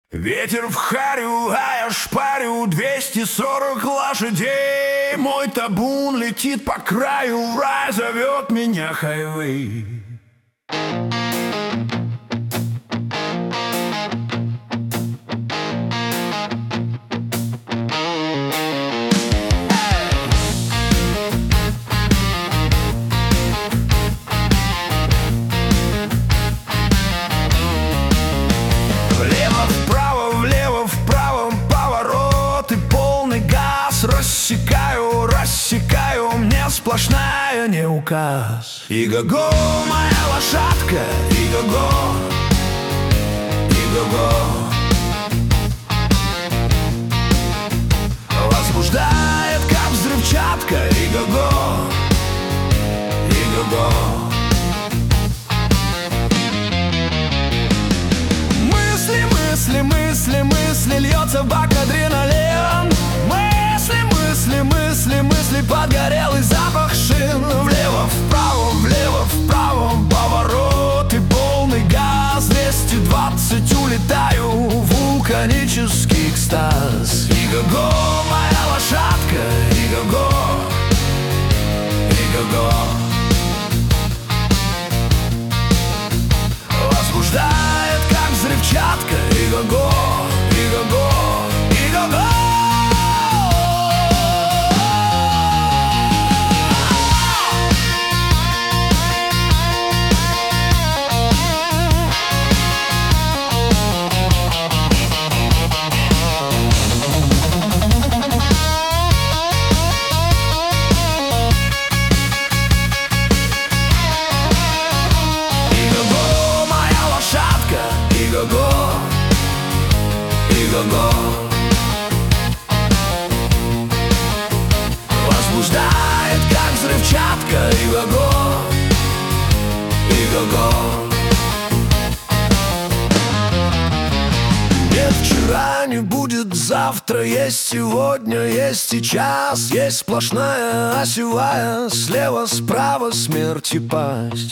Ветер в харю, а я шпарю 240 лошадей. Мой табун летит по краю, в рай зовет меня хайвей. Рассекаю, мне сплошная не указ. Иго-го, моя лошадка, иго-го, иго-го. Возбуждает, как взрывчатка, иго-го, иго-го. Мысли, мысли, мысли, мысли, льется в бак адреналин. Мысли, подгорелый запах шин. Влево, вправо, поворот и полный газ. 220 улетаю в вулканический экстаз. Иго-го, моя лошадка, иго-го, иго-го. Возбуждает, как взрывчатка, иго-го, иго-го, иго-го. Иго-го, возбуждает, как взрывчатка, иго-го, иго-го. Нет вчера, не будет завтра, есть сегодня, есть сейчас. Есть сплошная осевая, слева, справа смерть и пасть.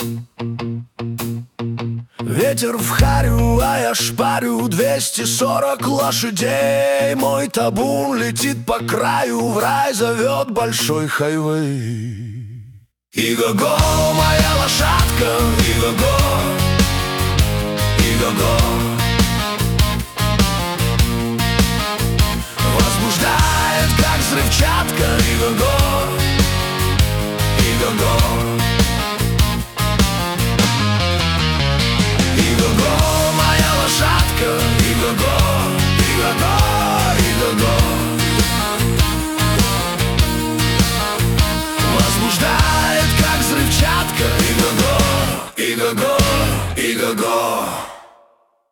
Ветер в харю, а я шпарю 240 лошадей. Мой табун летит по краю, в рай зовет большой хайвей. Иго-го, моя лошадка, иго-го, иго-го. Возбуждает, как взрывчатка, иго-го, иго-го. Иго-го, иго-го, иго-го. Возбуждает, как взрывчатка, иго-го, иго-го, иго-го.